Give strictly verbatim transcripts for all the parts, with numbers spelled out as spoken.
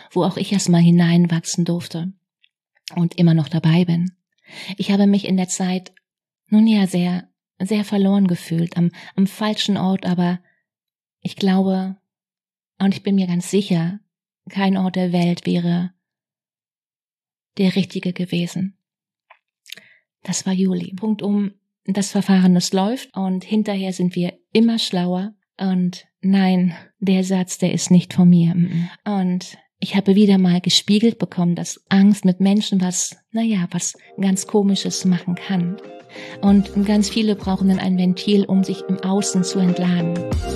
wo auch ich erstmal hineinwachsen durfte und immer noch dabei bin. Ich habe mich in der Zeit nun ja sehr, sehr verloren gefühlt, am, am falschen Ort, aber ich glaube und ich bin mir ganz sicher, kein Ort der Welt wäre der richtige gewesen. Das war Juli. Punkt um, das Verfahren, das läuft und hinterher sind wir immer schlauer und nein, der Satz, der ist nicht von mir. Und ich habe wieder mal gespiegelt bekommen, dass Angst mit Menschen was, naja, was ganz Komisches machen kann. Und ganz viele brauchen dann ein Ventil, um sich im Außen zu entladen.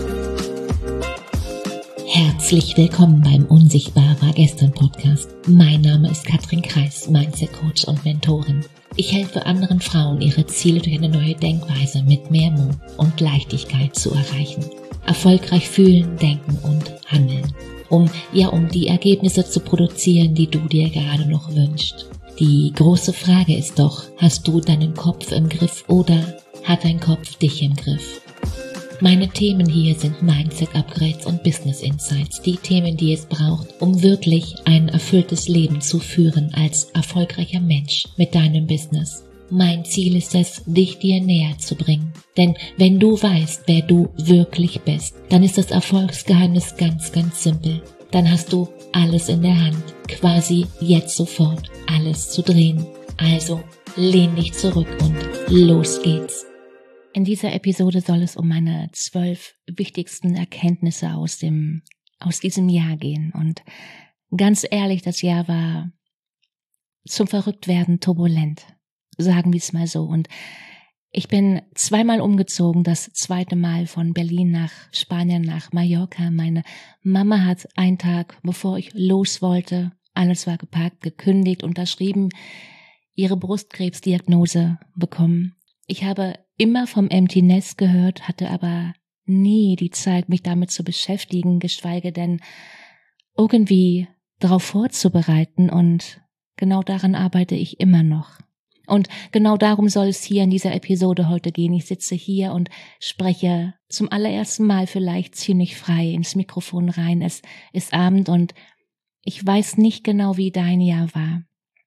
Herzlich willkommen beim Unsichtbar war gestern Podcast. Mein Name ist Katrin Kreis, Mindset Coach und Mentorin. Ich helfe anderen Frauen, ihre Ziele durch eine neue Denkweise mit mehr Mut und Leichtigkeit zu erreichen. Erfolgreich fühlen, denken und handeln. Um, ja, um die Ergebnisse zu produzieren, die du dir gerade noch wünschst. Die große Frage ist doch, hast du deinen Kopf im Griff oder hat dein Kopf dich im Griff? Meine Themen hier sind Mindset-Upgrades und Business Insights, die Themen, die es braucht, um wirklich ein erfülltes Leben zu führen als erfolgreicher Mensch mit deinem Business. Mein Ziel ist es, dich dir näher zu bringen. Denn wenn du weißt, wer du wirklich bist, dann ist das Erfolgsgeheimnis ganz, ganz simpel. Dann hast du alles in der Hand, quasi jetzt sofort alles zu drehen. Also lehn dich zurück und los geht's. In dieser Episode soll es um meine zwölf wichtigsten Erkenntnisse aus dem, aus diesem Jahr gehen. Und ganz ehrlich, das Jahr war zum Verrücktwerden turbulent. Sagen wir es mal so. Und ich bin zweimal umgezogen, das zweite Mal von Berlin nach Spanien, nach Mallorca. Meine Mama hat einen Tag, bevor ich los wollte, alles war gepackt, gekündigt, unterschrieben, ihre Brustkrebsdiagnose bekommen. Ich habe immer vom Empty Nest gehört, hatte aber nie die Zeit, mich damit zu beschäftigen, geschweige denn irgendwie darauf vorzubereiten, und genau daran arbeite ich immer noch. Und genau darum soll es hier in dieser Episode heute gehen. Ich sitze hier und spreche zum allerersten Mal vielleicht ziemlich frei ins Mikrofon rein. Es ist Abend und ich weiß nicht genau, wie dein Jahr war.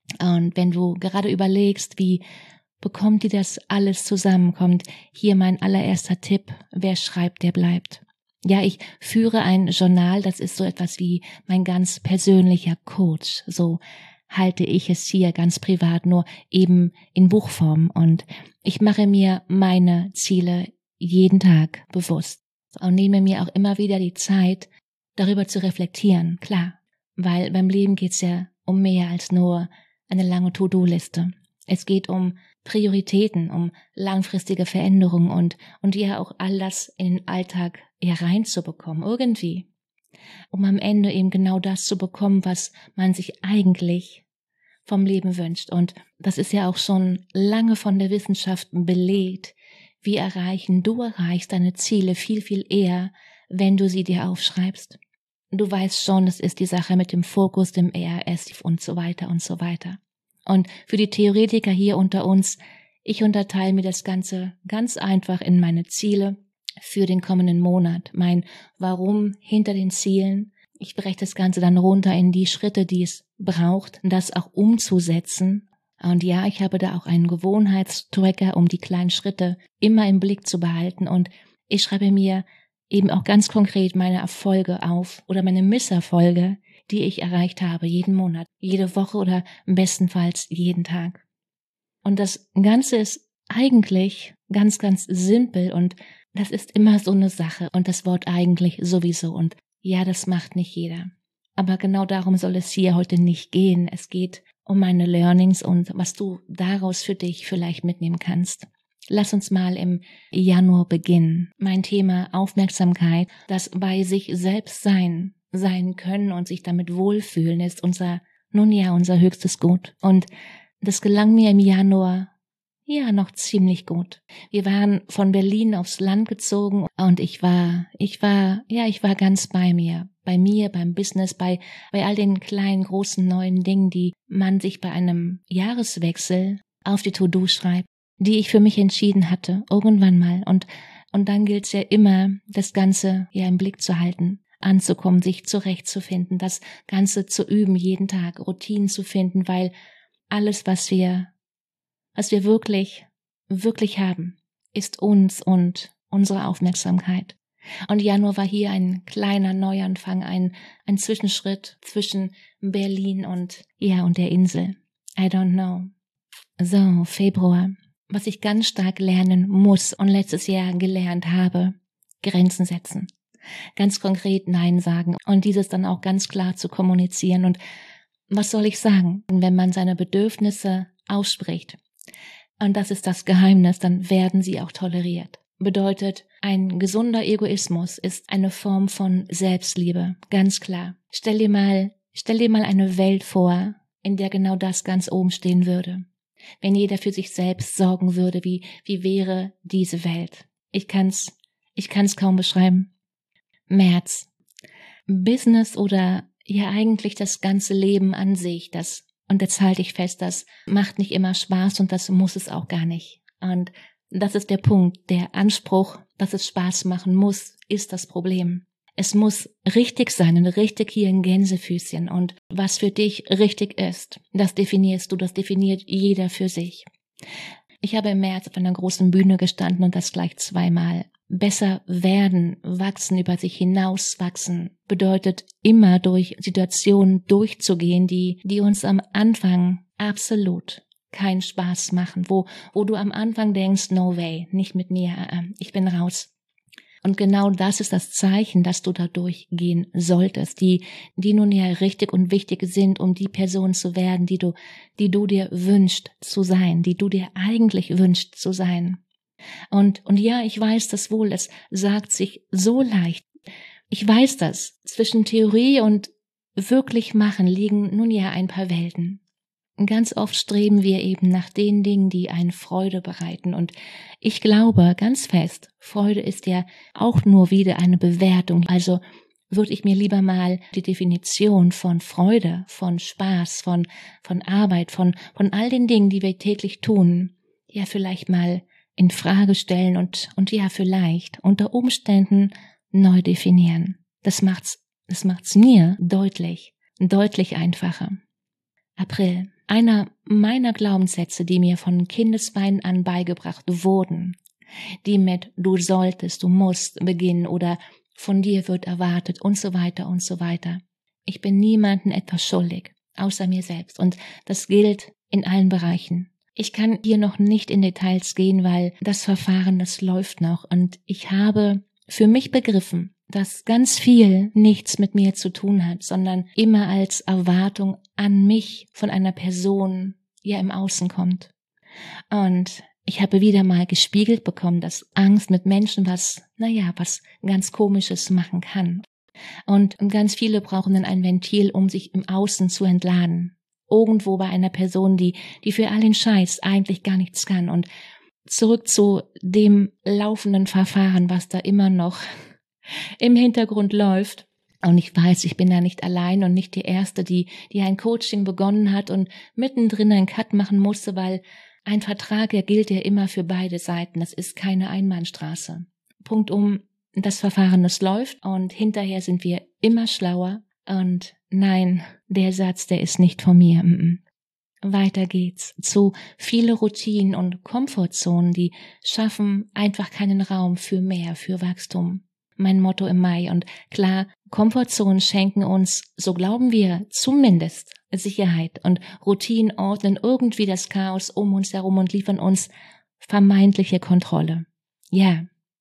Und wenn du gerade überlegst, wie bekommt dir das alles zusammen, kommt hier mein allererster Tipp: Wer schreibt, der bleibt. Ja, ich führe ein Journal, das ist so etwas wie mein ganz persönlicher Coach. So halte ich es hier ganz privat, nur eben in Buchform. Und ich mache mir meine Ziele jeden Tag bewusst und nehme mir auch immer wieder die Zeit, darüber zu reflektieren. Klar, weil beim Leben geht's ja um mehr als nur eine lange To-Do-Liste. Es geht um Prioritäten, um langfristige Veränderungen und, und ja auch all das in den Alltag hereinzubekommen, irgendwie. Um am Ende eben genau das zu bekommen, was man sich eigentlich vom Leben wünscht. Und das ist ja auch schon lange von der Wissenschaft belegt. Wir erreichen, du erreichst deine Ziele viel, viel eher, wenn du sie dir aufschreibst. Du weißt schon, das ist die Sache mit dem Fokus, dem E R S und so weiter und so weiter. Und für die Theoretiker hier unter uns, ich unterteile mir das Ganze ganz einfach in meine Ziele für den kommenden Monat, mein Warum hinter den Zielen. Ich breche das Ganze dann runter in die Schritte, die es braucht, das auch umzusetzen. Und ja, ich habe da auch einen Gewohnheitstracker, um die kleinen Schritte immer im Blick zu behalten. Und ich schreibe mir eben auch ganz konkret meine Erfolge auf oder meine Misserfolge, die ich erreicht habe, jeden Monat, jede Woche oder bestenfalls jeden Tag. Und das Ganze ist eigentlich ganz, ganz simpel und das ist immer so eine Sache und das Wort eigentlich sowieso. Und ja, das macht nicht jeder. Aber genau darum soll es hier heute nicht gehen. Es geht um meine Learnings und was du daraus für dich vielleicht mitnehmen kannst. Lass uns mal im Januar beginnen. Mein Thema Aufmerksamkeit, das bei sich selbst sein, sein können und sich damit wohlfühlen, ist unser, nun ja, unser höchstes Gut. Und das gelang mir im Januar, ja, noch ziemlich gut. Wir waren von Berlin aufs Land gezogen und ich war, ich war, ja, ich war ganz bei mir. Bei mir, beim Business, bei, bei all den kleinen, großen, neuen Dingen, die man sich bei einem Jahreswechsel auf die To-Do schreibt, die ich für mich entschieden hatte, irgendwann mal. Und, und dann gilt es ja immer, das Ganze ja im Blick zu halten. anzukommen, sich zurechtzufinden, das Ganze zu üben, jeden Tag Routinen zu finden, weil alles, was wir, was wir wirklich, wirklich haben, ist uns und unsere Aufmerksamkeit. Und Januar war hier ein kleiner Neuanfang, ein, ein Zwischenschritt zwischen Berlin und, ja, und der Insel. I don't know. So, Februar. Was ich ganz stark lernen muss und letztes Jahr gelernt habe, Grenzen setzen. Ganz konkret Nein sagen und dieses dann auch ganz klar zu kommunizieren. Und was soll ich sagen, wenn man seine Bedürfnisse ausspricht? Und das ist das Geheimnis, dann werden sie auch toleriert. Bedeutet, ein gesunder Egoismus ist eine Form von Selbstliebe, ganz klar. Stell dir mal, stell dir mal eine Welt vor, in der genau das ganz oben stehen würde. Wenn jeder für sich selbst sorgen würde, wie, wie wäre diese Welt? Ich kann's, ich kann's kaum beschreiben. März. Business oder ja eigentlich das ganze Leben an sich, das, und jetzt halte ich fest, das macht nicht immer Spaß und das muss es auch gar nicht. Und das ist der Punkt, der Anspruch, dass es Spaß machen muss, ist das Problem. Es muss richtig sein und richtig hier in Gänsefüßchen und was für dich richtig ist, das definierst du, das definiert jeder für sich. Ich habe im März auf einer großen Bühne gestanden und das gleich zweimal. Besser werden, wachsen, über sich hinauswachsen, bedeutet immer durch Situationen durchzugehen, die, die uns am Anfang absolut keinen Spaß machen, wo, wo du am Anfang denkst, no way, nicht mit mir, ich bin raus. Und genau das ist das Zeichen, dass du da durchgehen solltest, die, die nun ja richtig und wichtig sind, um die Person zu werden, die du, die du dir wünschst zu sein, die du dir eigentlich wünschst zu sein. Und, und ja, ich weiß das wohl, es sagt sich so leicht. Ich weiß das. Zwischen Theorie und wirklich machen liegen nun ja ein paar Welten. Ganz oft streben wir eben nach den Dingen, die einen Freude bereiten. Und ich glaube ganz fest, Freude ist ja auch nur wieder eine Bewertung. Also würde ich mir lieber mal die Definition von Freude, von Spaß, von, von Arbeit, von, von all den Dingen, die wir täglich tun, ja vielleicht mal in Frage stellen und, und ja vielleicht unter Umständen neu definieren. Das macht's, das macht's mir deutlich, deutlich einfacher. April. Einer meiner Glaubenssätze, die mir von Kindesbeinen an beigebracht wurden, die mit du solltest, du musst beginnen oder von dir wird erwartet und so weiter und so weiter. Ich bin niemandem etwas schuldig, außer mir selbst und das gilt in allen Bereichen. Ich kann hier noch nicht in Details gehen, weil das Verfahren, das läuft noch und ich habe für mich begriffen, dass ganz viel nichts mit mir zu tun hat, sondern immer als Erwartung an mich von einer Person ja im Außen kommt. Und ich habe wieder mal gespiegelt bekommen, dass Angst mit Menschen was, naja, was ganz Komisches machen kann. Und ganz viele brauchen dann ein Ventil, um sich im Außen zu entladen. Irgendwo bei einer Person, die, die für all den Scheiß eigentlich gar nichts kann. Und zurück zu dem laufenden Verfahren, was da immer noch im Hintergrund läuft. Und ich weiß, ich bin da nicht allein und nicht die Erste, die, die ein Coaching begonnen hat und mittendrin einen Cut machen musste, weil ein Vertrag, der gilt ja immer für beide Seiten. Das ist keine Einbahnstraße. Punkt um, das Verfahren, das läuft und hinterher sind wir immer schlauer. Und nein, der Satz, der ist nicht von mir. Weiter geht's zu viele Routinen und Komfortzonen, die schaffen einfach keinen Raum für mehr, für Wachstum. Mein Motto im Mai. Und klar, Komfortzonen schenken uns, so glauben wir, zumindest Sicherheit und Routinen ordnen irgendwie das Chaos um uns herum und liefern uns vermeintliche Kontrolle. Ja,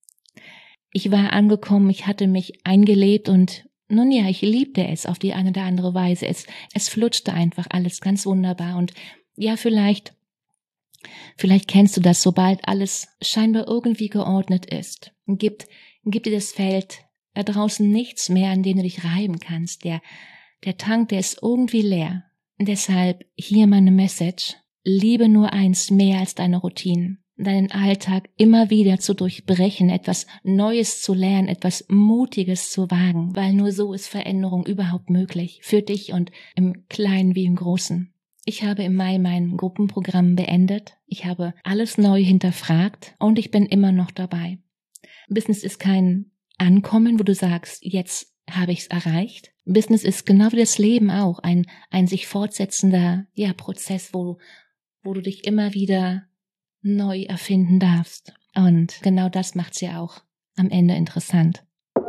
ich war angekommen, ich hatte mich eingelebt und nun ja, ich liebte es auf die eine oder andere Weise. Es, es flutschte einfach alles ganz wunderbar und ja, vielleicht, vielleicht kennst du das, sobald alles scheinbar irgendwie geordnet ist, gibt Gibt dir das Feld da draußen nichts mehr, an dem du dich reiben kannst. Der, der Tank, der ist irgendwie leer. Und deshalb hier meine Message. Liebe nur eins mehr als deine Routinen. Deinen Alltag immer wieder zu durchbrechen, etwas Neues zu lernen, etwas Mutiges zu wagen. Weil nur so ist Veränderung überhaupt möglich. Für dich und im Kleinen wie im Großen. Ich habe im Mai mein Gruppenprogramm beendet. Ich habe alles neu hinterfragt und ich bin immer noch dabei. Business ist kein Ankommen, wo du sagst, jetzt habe ich es erreicht? Business ist genau wie das Leben auch ein, ein sich fortsetzender ja, Prozess, wo, wo du dich immer wieder neu erfinden darfst. Und genau das macht es ja auch am Ende interessant.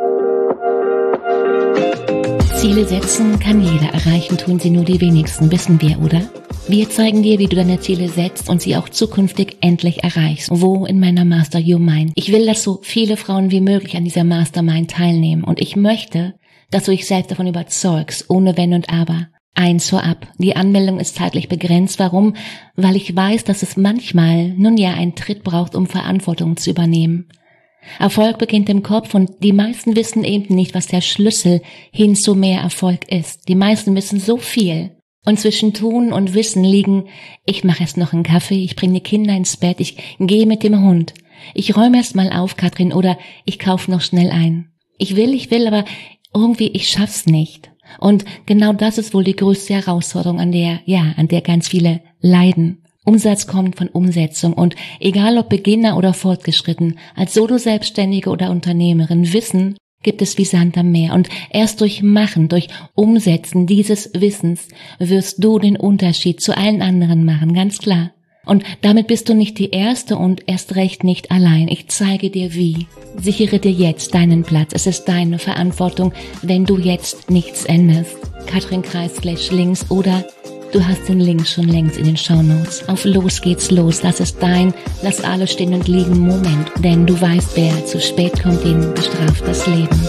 Ziele setzen kann jeder erreichen, tun sie nur die wenigsten, wissen wir, oder? Wir zeigen dir, wie du deine Ziele setzt und sie auch zukünftig endlich erreichst. Wo in meiner Master Your Mind? Ich will, dass so viele Frauen wie möglich an dieser Mastermind teilnehmen und ich möchte, dass du dich selbst davon überzeugst, ohne Wenn und Aber. Eins vorab, die Anmeldung ist zeitlich begrenzt. Warum? Weil ich weiß, dass es manchmal, nun ja, einen Tritt braucht, um Verantwortung zu übernehmen. Erfolg beginnt im Kopf und die meisten wissen eben nicht, was der Schlüssel hin zu mehr Erfolg ist. Die meisten wissen so viel. Und zwischen Tun und Wissen liegen, ich mache erst noch einen Kaffee, ich bringe die Kinder ins Bett, ich gehe mit dem Hund. Ich räume erst mal auf, Katrin, oder ich kaufe noch schnell ein. Ich will, ich will, aber irgendwie, ich schaff's nicht. Und genau das ist wohl die größte Herausforderung, an der, ja, an der ganz viele leiden. Umsatz kommt von Umsetzung und egal ob Beginner oder fortgeschritten, als Solo-Selbstständige oder Unternehmerin, Wissen gibt es wie Sand am Meer und erst durch Machen, durch Umsetzen dieses Wissens wirst du den Unterschied zu allen anderen machen, ganz klar. Und damit bist du nicht die Erste und erst recht nicht allein. Ich zeige dir wie. Sichere dir jetzt deinen Platz. Es ist deine Verantwortung, wenn du jetzt nichts änderst. Katrin Kreis slash links oder du hast den Link schon längst in den Shownotes. Auf los geht's los. Das ist dein, lass alles stehen und liegen Moment. Denn du weißt, wer zu spät kommt, den bestraft das Leben.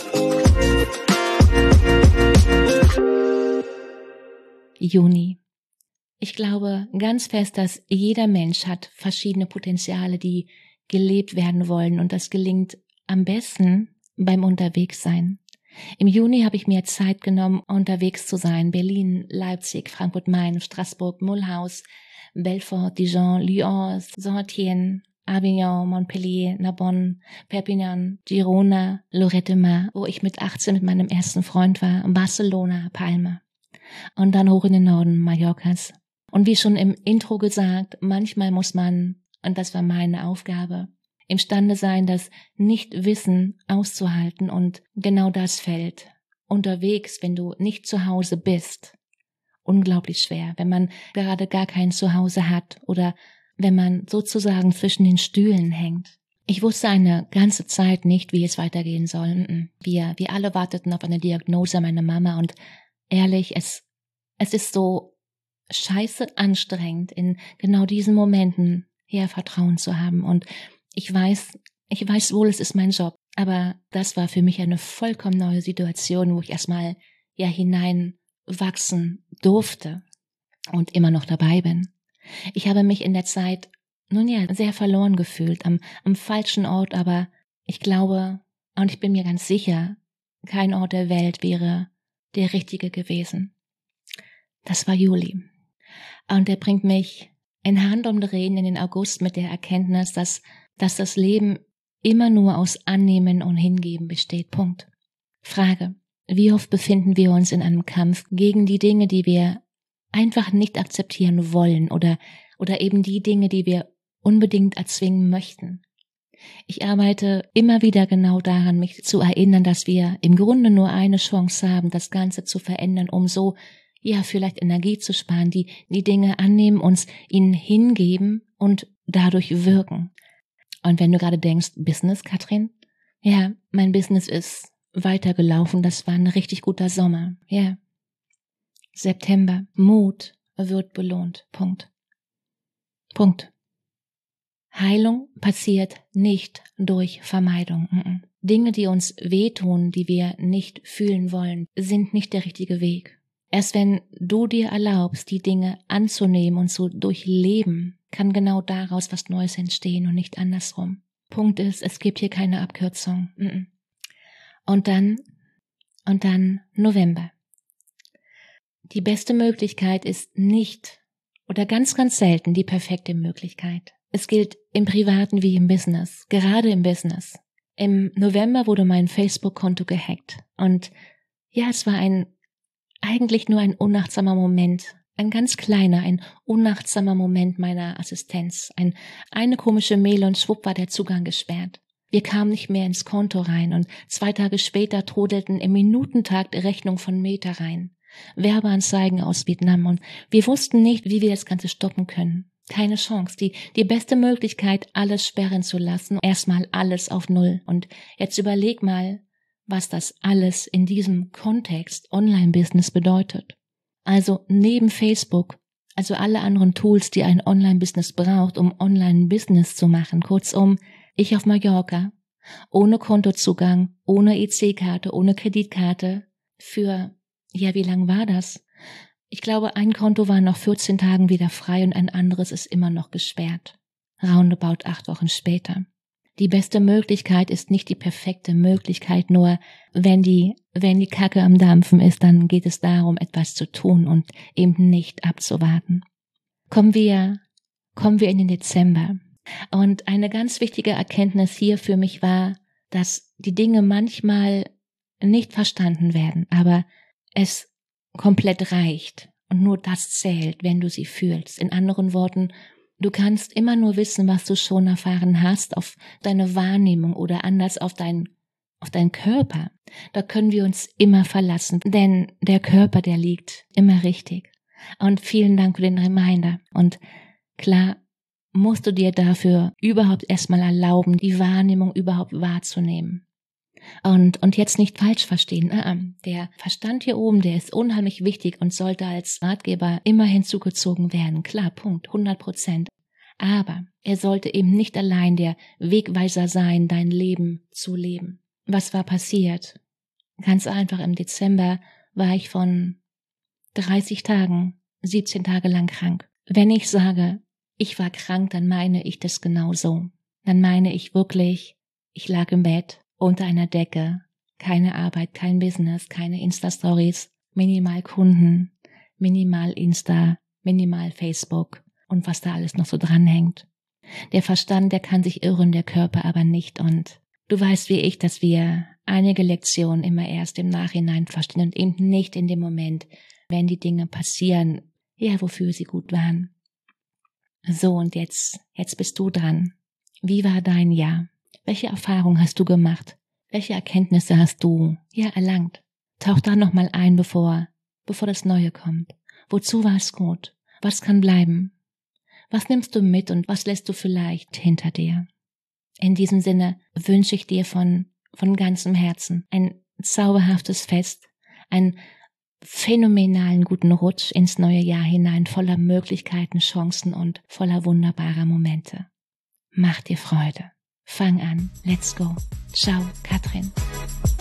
Juni. Ich glaube ganz fest, dass jeder Mensch hat verschiedene Potenziale, die gelebt werden wollen und das gelingt am besten beim Unterwegssein. Im Juni habe ich mir Zeit genommen, unterwegs zu sein. Berlin, Leipzig, Frankfurt-Main, Straßburg, Mulhouse, Belfort, Dijon, Lyon, Saint-Étienne, Avignon, Montpellier, Narbonne, Perpignan, Girona, Lorette Mar, wo ich mit achtzehn mit meinem ersten Freund war, Barcelona, Palma. Und dann hoch in den Norden Mallorcas. Und wie schon im Intro gesagt, manchmal muss man, und das war meine Aufgabe, imstande sein, das Nichtwissen auszuhalten und genau das fällt unterwegs, wenn du nicht zu Hause bist, unglaublich schwer, wenn man gerade gar kein Zuhause hat oder wenn man sozusagen zwischen den Stühlen hängt. Ich wusste eine ganze Zeit nicht, wie es weitergehen soll. Wir, wir alle warteten auf eine Diagnose meiner Mama und ehrlich, es, es ist so scheiße anstrengend, in genau diesen Momenten her Vertrauen zu haben. Und ich weiß, ich weiß wohl, es ist mein Job, aber das war für mich eine vollkommen neue Situation, wo ich erstmal ja hineinwachsen durfte und immer noch dabei bin. Ich habe mich in der Zeit, nun ja, sehr verloren gefühlt, am, am falschen Ort, aber ich glaube, und ich bin mir ganz sicher, kein Ort der Welt wäre der richtige gewesen. Das war Juli. Und er bringt mich in Handumdrehen in den August mit der Erkenntnis, dass, dass das Leben immer nur aus Annehmen und Hingeben besteht. Punkt. Frage: Wie oft befinden wir uns in einem Kampf gegen die Dinge, die wir einfach nicht akzeptieren wollen oder, oder eben die Dinge, die wir unbedingt erzwingen möchten? Ich arbeite immer wieder genau daran, mich zu erinnern, dass wir im Grunde nur eine Chance haben, das Ganze zu verändern, um so ja, vielleicht Energie zu sparen, die die Dinge annehmen, uns ihnen hingeben und dadurch wirken. Und wenn du gerade denkst, Business, Katrin? Ja, mein Business ist weitergelaufen, das war ein richtig guter Sommer, ja. September, Mut wird belohnt, Punkt. Punkt. Heilung passiert nicht durch Vermeidung. Dinge, die uns wehtun, die wir nicht fühlen wollen, sind nicht der richtige Weg. Erst wenn du dir erlaubst, die Dinge anzunehmen und zu durchleben, kann genau daraus was Neues entstehen und nicht andersrum. Punkt ist, es gibt hier keine Abkürzung. Und dann, und dann November. Die beste Möglichkeit ist nicht oder ganz, ganz selten die perfekte Möglichkeit. Es gilt im Privaten wie im Business, gerade im Business. Im November wurde mein Facebook-Konto gehackt und ja, es war ein eigentlich nur ein unachtsamer Moment, ein ganz kleiner, ein unachtsamer Moment meiner Assistenz, ein, eine komische Mail und schwupp war der Zugang gesperrt. Wir kamen nicht mehr ins Konto rein und zwei Tage später trudelten im Minutentakt Rechnungen von Meta rein. Werbeanzeigen aus Vietnam und wir wussten nicht, wie wir das Ganze stoppen können. Keine Chance. Die, die beste Möglichkeit, alles sperren zu lassen. Erstmal alles auf Null. Und jetzt überleg mal, was das alles in diesem Kontext Online-Business bedeutet. Also neben Facebook, also alle anderen Tools, die ein Online-Business braucht, um Online-Business zu machen. Kurzum, ich auf Mallorca, ohne Kontozugang, ohne E C-Karte, ohne Kreditkarte, für, ja, wie lang war das? Ich glaube, ein Konto war nach vierzehn Tagen wieder frei und ein anderes ist immer noch gesperrt. Roundabout acht Wochen später. Die beste Möglichkeit ist nicht die perfekte Möglichkeit, nur wenn die, wenn die Kacke am Dampfen ist, dann geht es darum, etwas zu tun und eben nicht abzuwarten. Kommen wir, kommen wir in den Dezember. Und eine ganz wichtige Erkenntnis hier für mich war, dass die Dinge manchmal nicht verstanden werden, aber es komplett reicht und nur das zählt, wenn du sie fühlst. In anderen Worten, du kannst immer nur wissen, was du schon erfahren hast, auf deine Wahrnehmung oder anders auf dein, auf deinen Körper. Da können wir uns immer verlassen, denn der Körper, der liegt immer richtig. Und vielen Dank für den Reminder. Und klar, musst du dir dafür überhaupt erstmal erlauben, die Wahrnehmung überhaupt wahrzunehmen. Und, und jetzt nicht falsch verstehen. Der Verstand hier oben, der ist unheimlich wichtig und sollte als Ratgeber immer hinzugezogen werden. Klar, Punkt, hundert Prozent. Aber er sollte eben nicht allein der Wegweiser sein, dein Leben zu leben. Was war passiert? Ganz einfach, im Dezember war ich von dreißig Tagen, siebzehn Tage lang krank. Wenn ich sage, ich war krank, dann meine ich das genau so. Dann meine ich wirklich, ich lag im Bett, unter einer Decke, keine Arbeit, kein Business, keine Insta-Stories, minimal Kunden, minimal Insta, minimal Facebook und was da alles noch so dranhängt. Der Verstand, der kann sich irren, der Körper aber nicht. Und du weißt wie ich, dass wir einige Lektionen immer erst im Nachhinein verstehen und eben nicht in dem Moment, wenn die Dinge passieren, ja, wofür sie gut waren. So, und jetzt, jetzt bist du dran. Wie war dein Jahr? Welche Erfahrungen hast du gemacht? Welche Erkenntnisse hast du, ja, erlangt? Tauch da nochmal ein, bevor, bevor das Neue kommt. Wozu war es gut? Was kann bleiben? Was nimmst du mit und was lässt du vielleicht hinter dir? In diesem Sinne wünsche ich dir von, von ganzem Herzen ein zauberhaftes Fest, einen phänomenalen guten Rutsch ins neue Jahr hinein, voller Möglichkeiten, Chancen und voller wunderbarer Momente. Mach dir Freude. Fang an. Let's go. Ciao, Katrin.